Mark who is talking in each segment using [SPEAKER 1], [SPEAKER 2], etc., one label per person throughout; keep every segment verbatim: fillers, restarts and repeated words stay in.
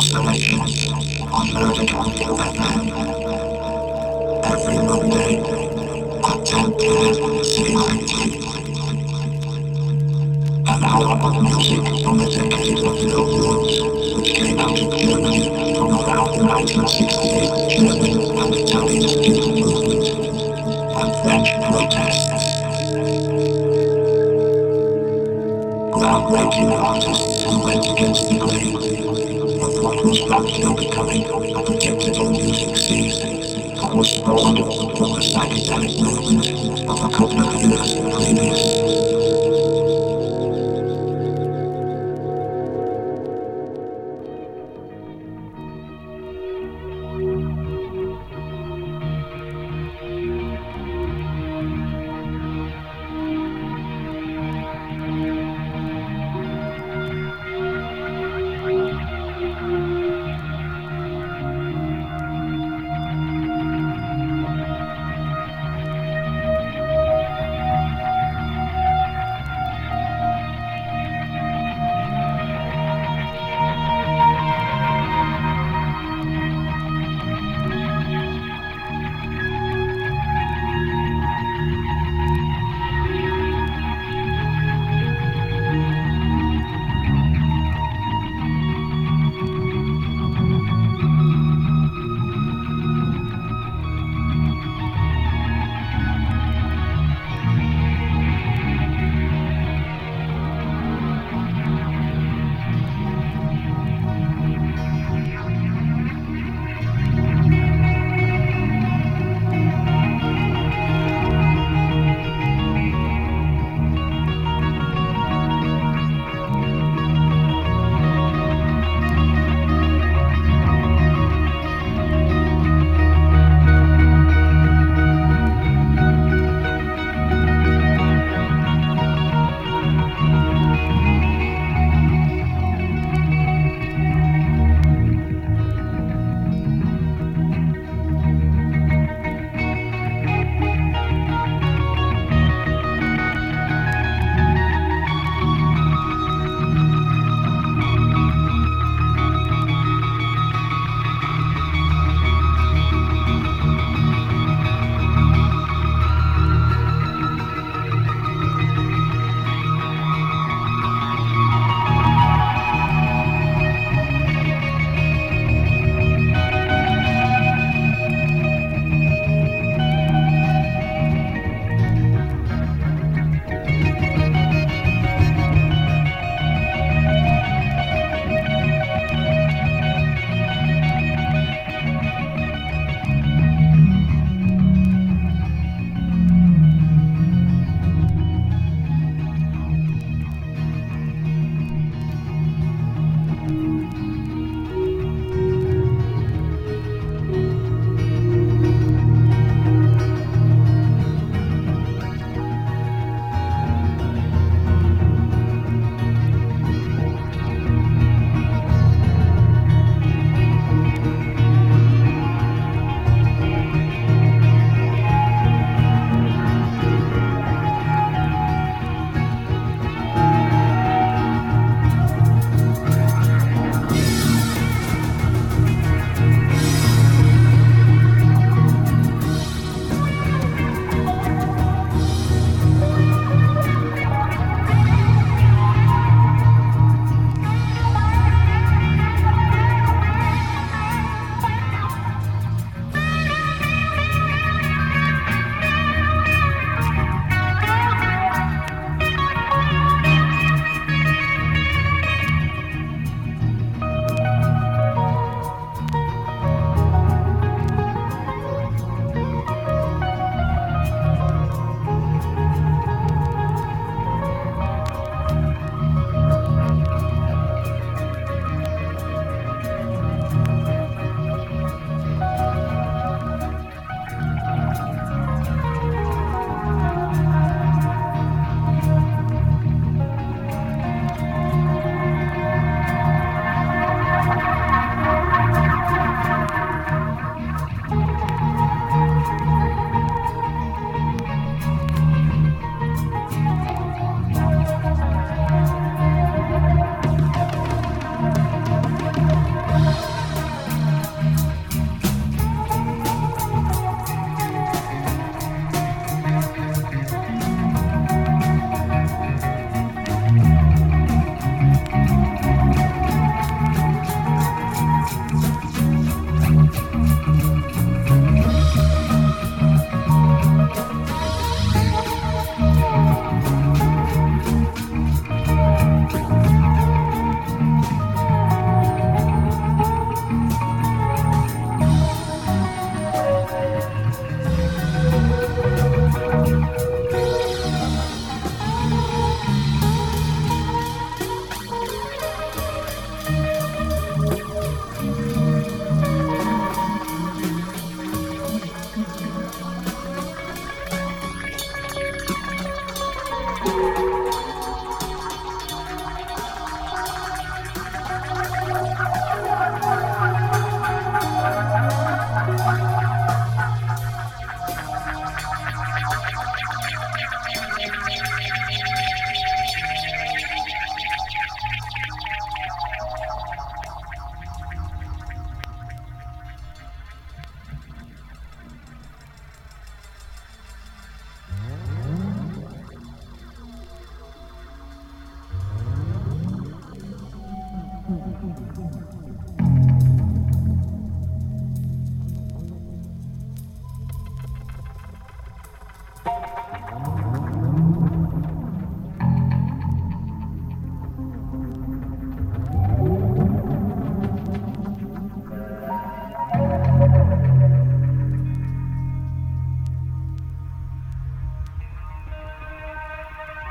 [SPEAKER 1] Oscillation on vertical F M. Every Monday at ten p m C I T. An hour of music from the decade of no rules, which came out of Germany from around the nineteen sixty-eight German and Italian student movement and French protests. Groundbreaking artists who went against the grain of what was rapidly becoming a predictable music scene that was spawned from the psychedelic movement of a couple of years previous.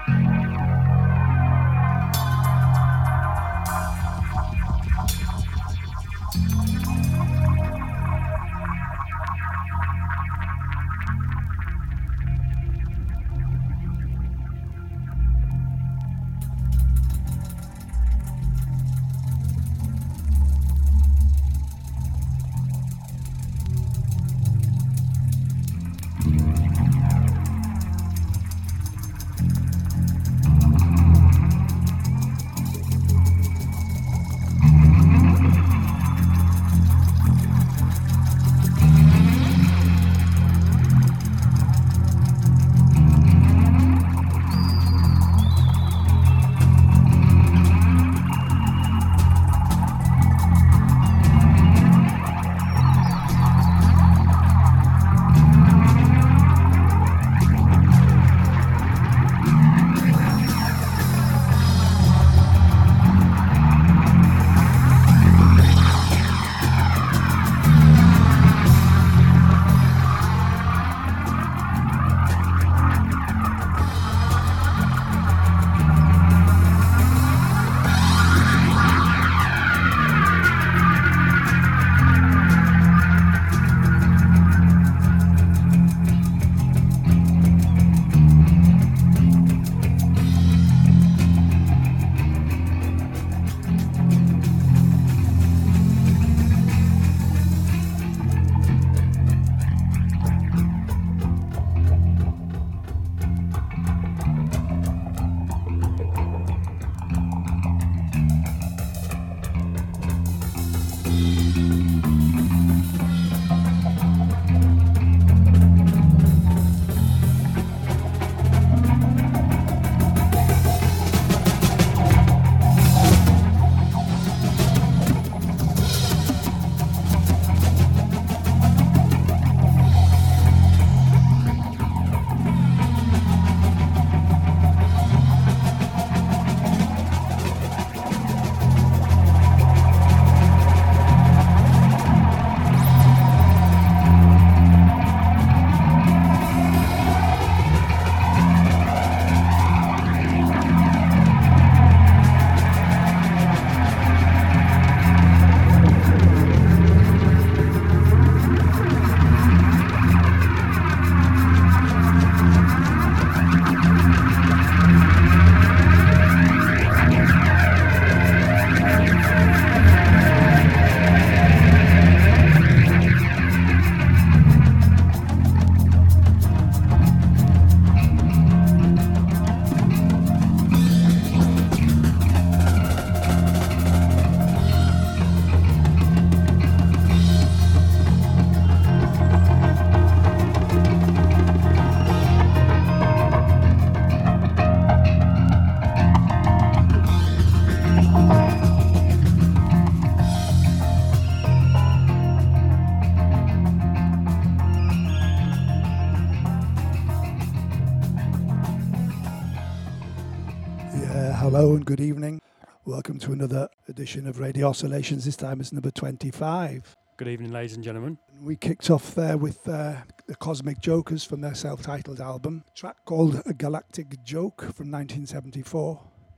[SPEAKER 2] Hello and good evening. Welcome to another edition of Radio Oscillations. This time it's number twenty-five.
[SPEAKER 3] Good evening, ladies and gentlemen.
[SPEAKER 2] We kicked off there with uh, the Cosmic Jokers from their self-titled album, a track called A Galactic Joke from nineteen seventy-four.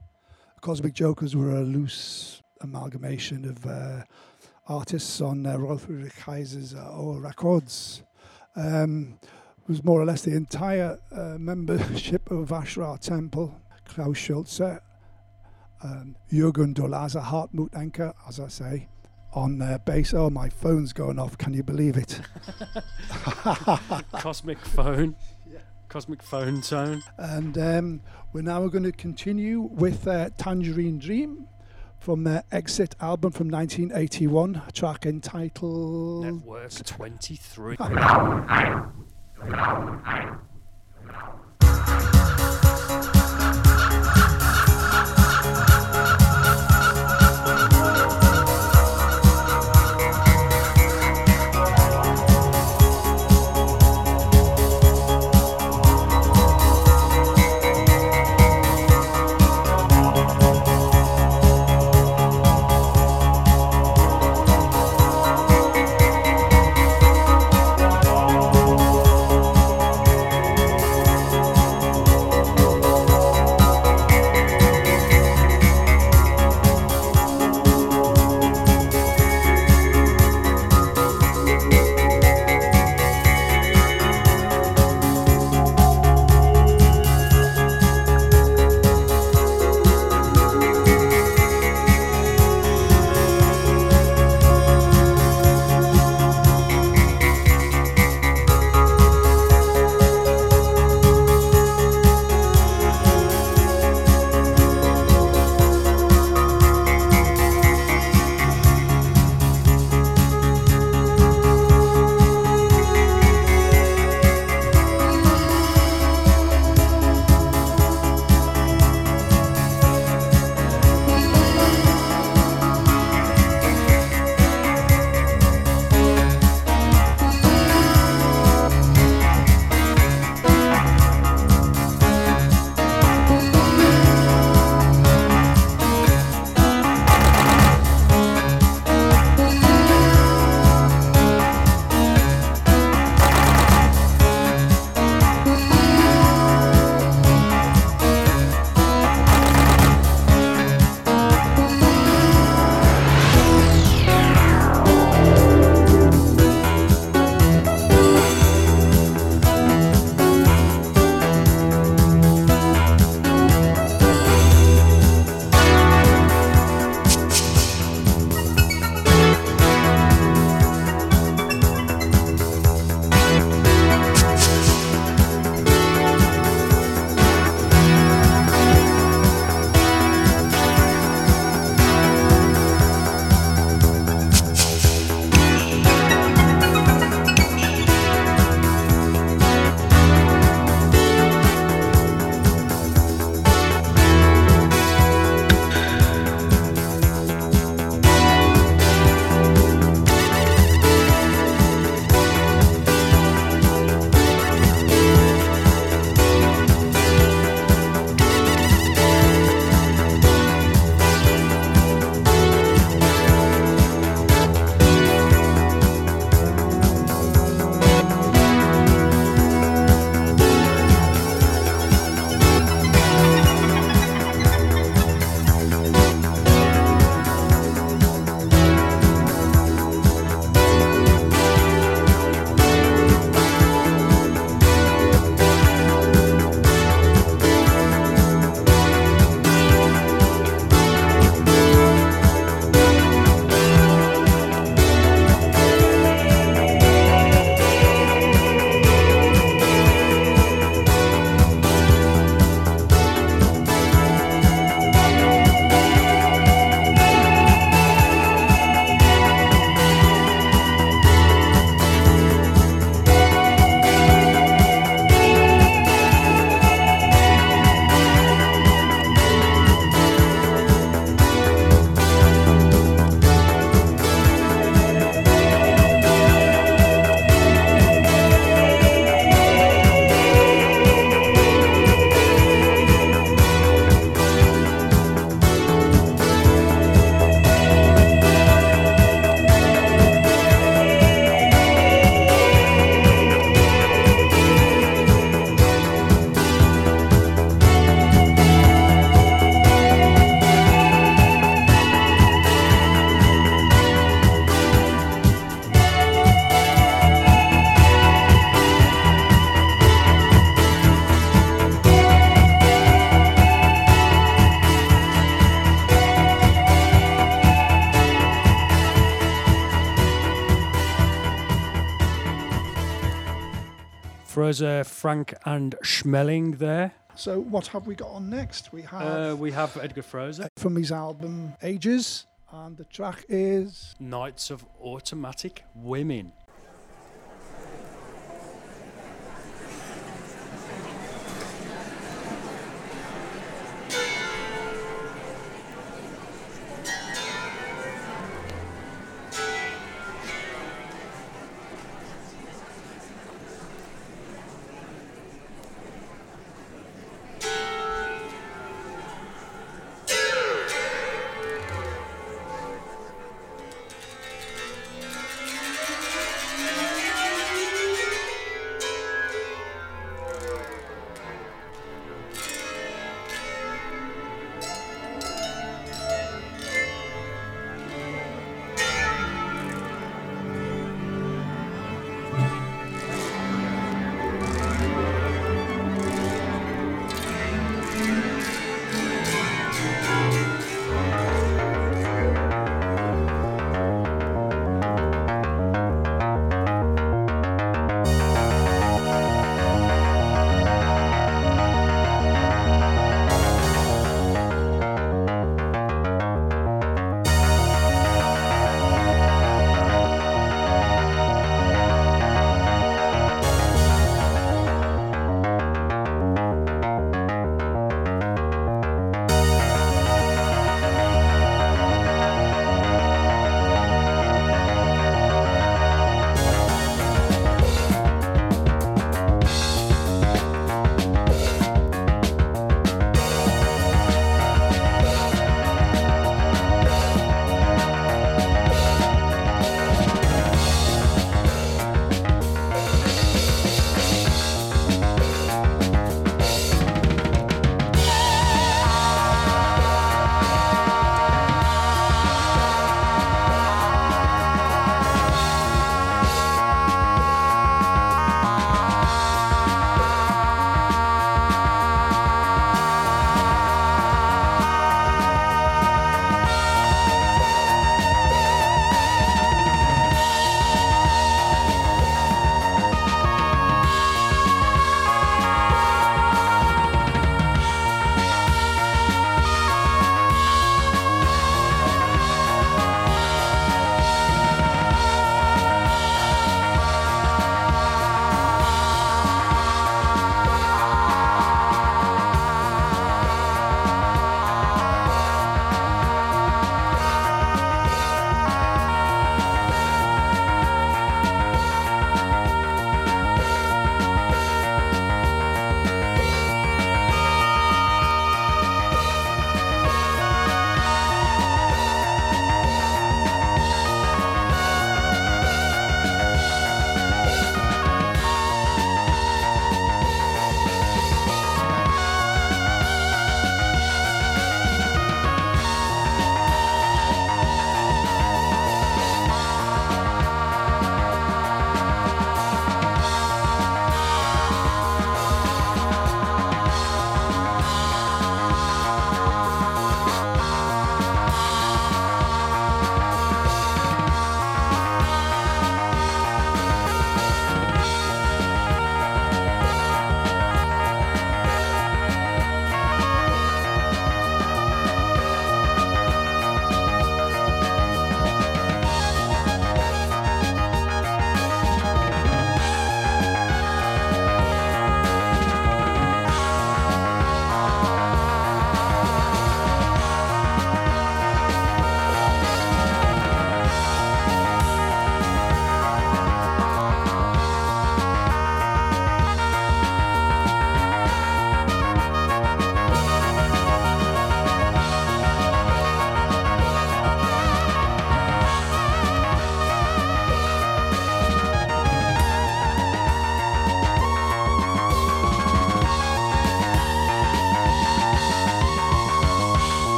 [SPEAKER 2] The Cosmic Jokers were a loose amalgamation of uh, artists on uh, Rolf Ulrich Kaiser's uh, O Records. Um, it was more or less the entire uh, membership of Ashra Temple, Klaus Schulze, um, Jürgen Dolaza, Hartmut Enker, as I say, on uh, bass. Oh, my phone's going off. Can you believe it?
[SPEAKER 3] Cosmic phone. Yeah. Cosmic phone tone.
[SPEAKER 2] And um, we're now going to continue with uh, Tangerine Dream from their Exit album from nineteen eighty-one, a track entitled
[SPEAKER 3] Network twenty-three. Froese, Frank and Schmeling there.
[SPEAKER 2] So what have we got on next? We have
[SPEAKER 3] Uh, we have Edgar Froese,
[SPEAKER 2] from his album Ages, and the track is
[SPEAKER 3] Knights of Automatic Women.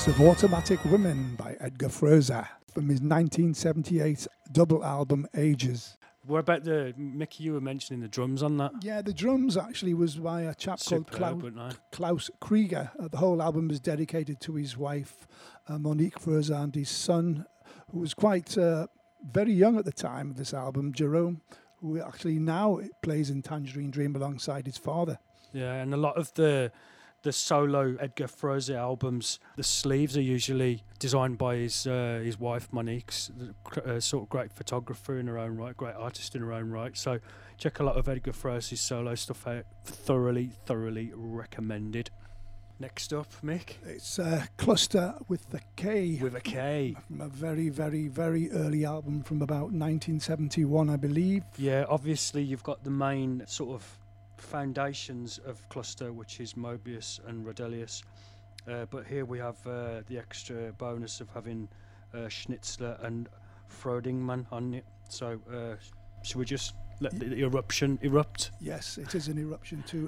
[SPEAKER 2] House of Automatic Women by Edgar Froese from his nineteen seventy-eight double album Ages.
[SPEAKER 3] What about the Mickey? You were mentioning the drums on that.
[SPEAKER 2] Yeah, the drums actually was by a chap
[SPEAKER 3] Superb,
[SPEAKER 2] called Klaus,
[SPEAKER 3] weren't they?
[SPEAKER 2] Klaus Krieger. Uh, the whole album was dedicated to his wife, uh, Monique Froese, and his son, who was quite uh, very young at the time of this album, Jerome, who actually now plays in Tangerine Dream alongside his father.
[SPEAKER 3] Yeah, and a lot of the the solo Edgar Froese albums, the sleeves are usually designed by his uh, his wife Monique's uh, sort of great photographer in her own right, great artist in her own right. So check a lot of Edgar Froese's solo stuff out. Thoroughly, thoroughly recommended. Next up, Mick.
[SPEAKER 2] It's uh, Cluster with the K.
[SPEAKER 3] With a K.
[SPEAKER 2] From a very, very, very early album from about nineteen seventy-one, I believe.
[SPEAKER 3] Yeah, obviously you've got the main sort of foundations of Cluster, which is Mobius and Rodelius, uh, but here we have uh, the extra bonus of having uh, Schnitzler and Frodingman on it. So uh, should we just let the eruption erupt?
[SPEAKER 2] Yes, it is an eruption too.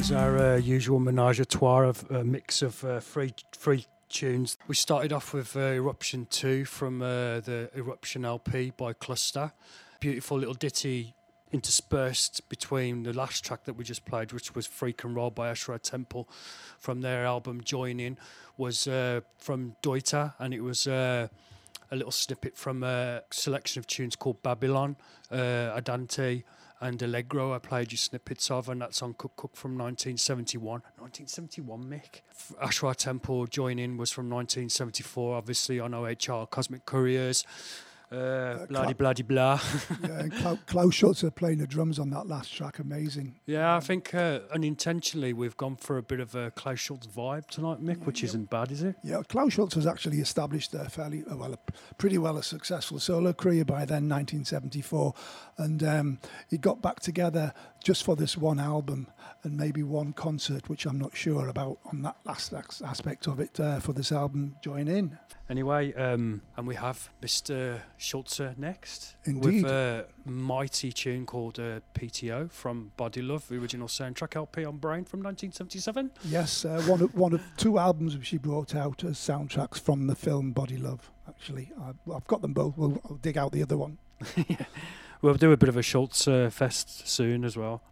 [SPEAKER 3] was our uh, usual menage a trois of a mix of uh, three, three tunes. We started off with uh, Eruption two from uh, the Eruption L P by Cluster. Beautiful little ditty interspersed between the last track that we just played, which was Freak and Roll by Ashra Temple from their album Join In, was uh, from Deuter, and it was uh, a little snippet from a selection of tunes called Babylon, uh, Adante and Allegro. I played you snippets of, and that's on Cook Cook from nineteen seventy-one. nineteen seventy-one, Mick. Ashra Temple Join In was from nineteen seventy-four, obviously on O H R, Cosmic Couriers. Uh,
[SPEAKER 2] Uh,
[SPEAKER 3] bloody bloody blah.
[SPEAKER 2] Yeah, and Klaus, Klaus Schulze playing the drums on that last track, amazing.
[SPEAKER 3] Yeah, I think uh, unintentionally we've gone for a bit of a Klaus Schulze vibe tonight, Mick, which
[SPEAKER 2] yeah.
[SPEAKER 3] isn't bad, is it?
[SPEAKER 2] Yeah, Klaus Schulze has actually established a fairly uh, well, a, pretty well a successful solo career by then, nineteen seventy-four, and um, he got back together just for this one album and maybe one concert, which I'm not sure about on that last aspect of it uh, for this album. Join In.
[SPEAKER 3] Anyway, um, and we have Mister Schulze next.
[SPEAKER 2] Indeed.
[SPEAKER 3] With a mighty tune called uh, P T O from Body Love, the original soundtrack L P on Brain from nineteen seventy-seven.
[SPEAKER 2] Yes, uh, one of one of two albums she brought out as soundtracks from the film Body Love. Actually, I, I've got them both. We'll I'll dig out the other one.
[SPEAKER 3] Yeah. We'll do a bit of a Schulze uh, fest soon as well.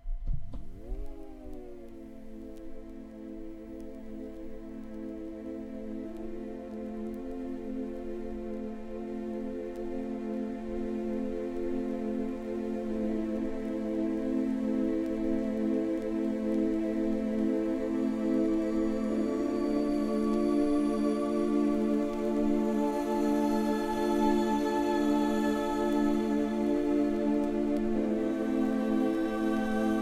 [SPEAKER 1] Thank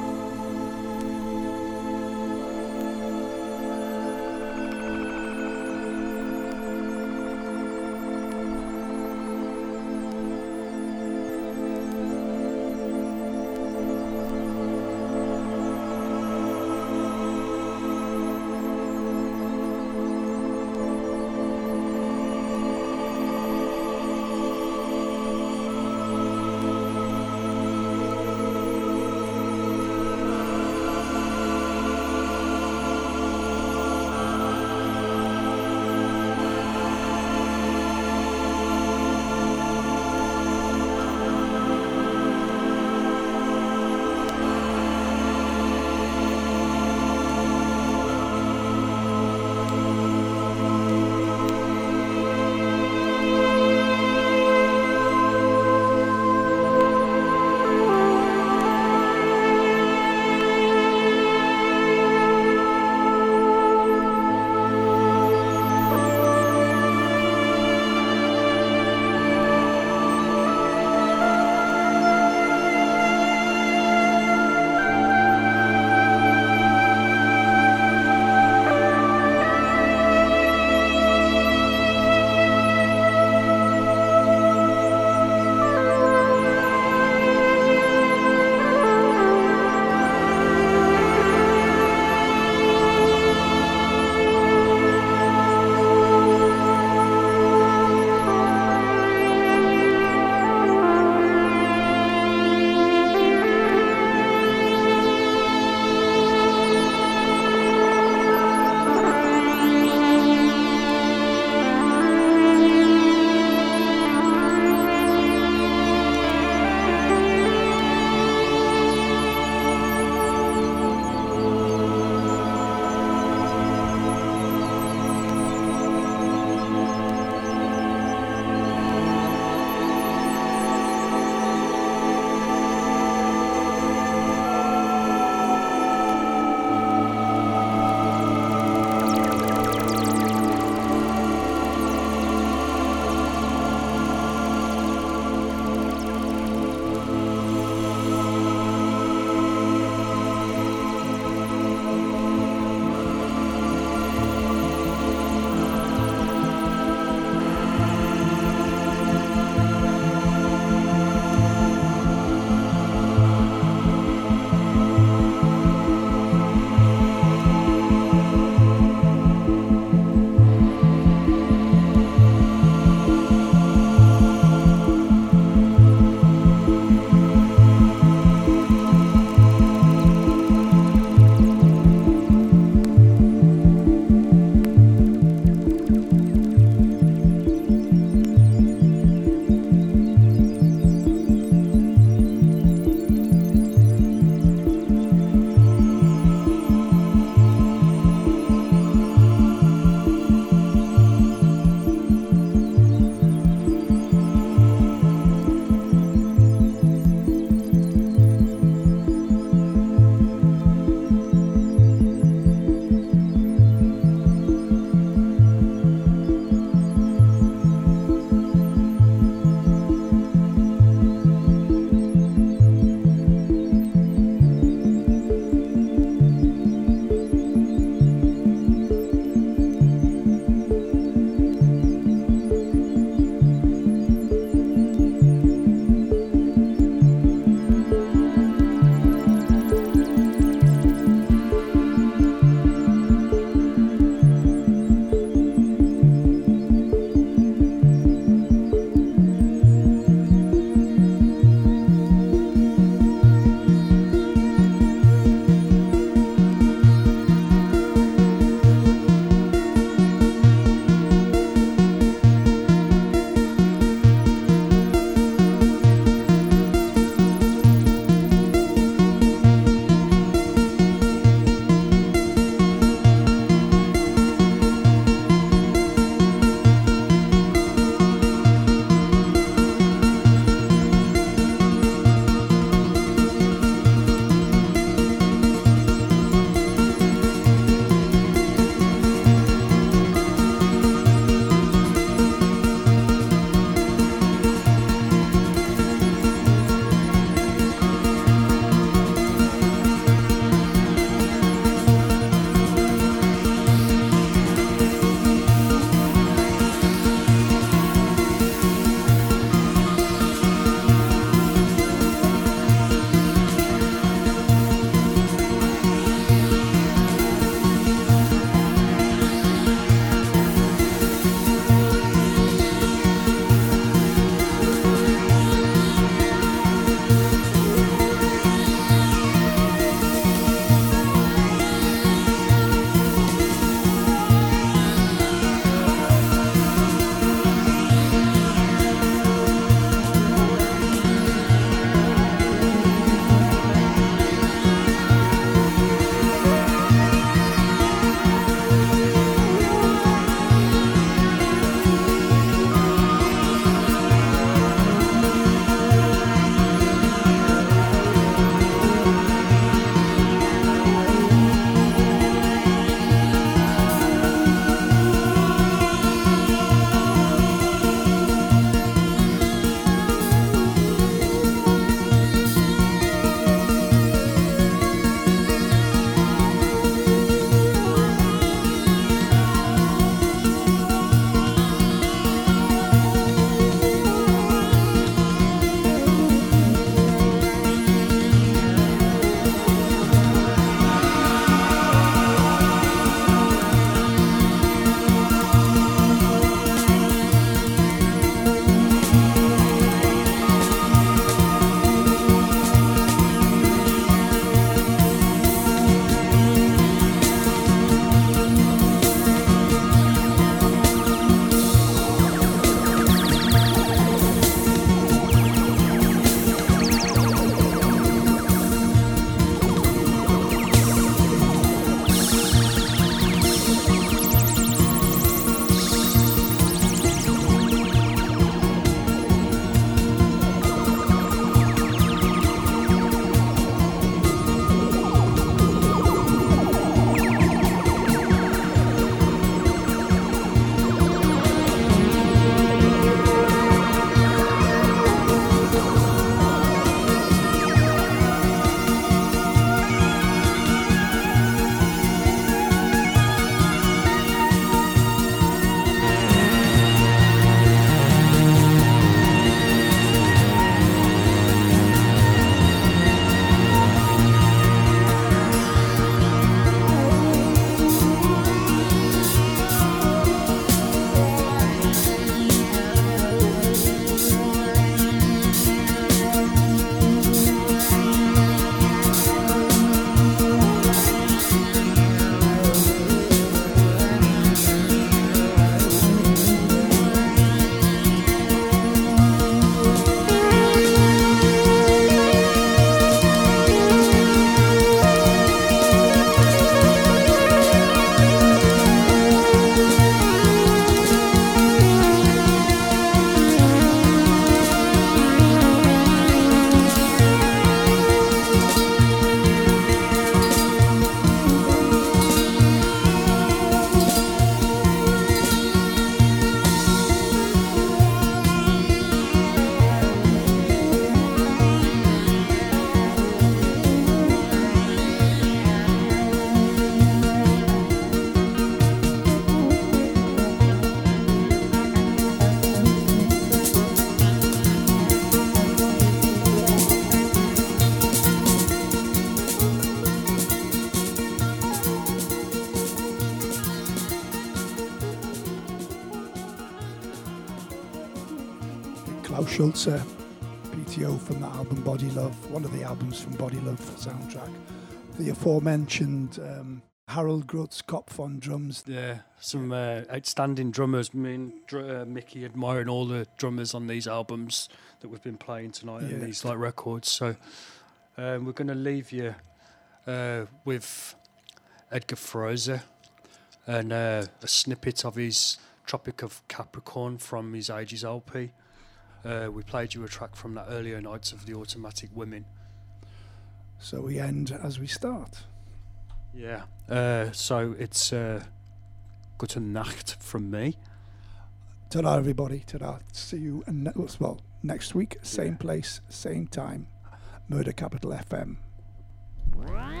[SPEAKER 2] Klaus Schulze, P T O from the album Body Love, one of the albums from Body Love soundtrack. The aforementioned um, Harold Grutz Kopf on drums.
[SPEAKER 3] Yeah, some uh, outstanding drummers. Me and Dr- uh, Mickey admiring all the drummers on these albums that we've been playing tonight
[SPEAKER 2] Yeah.
[SPEAKER 3] and these like records. So um, we're going to leave you uh, with Edgar Froese and uh, a snippet of his Tropic of Capricorn from his Ages L P. Uh, we played you a track from that earlier Nights of the Automatic Women.
[SPEAKER 2] So we end as we start.
[SPEAKER 3] Yeah, uh, so it's uh, Gute Nacht from me.
[SPEAKER 2] Ta-da, everybody. Ta-da. See you ne- well, next week, same
[SPEAKER 3] Yeah.
[SPEAKER 2] place, same time. Murder Capital F M.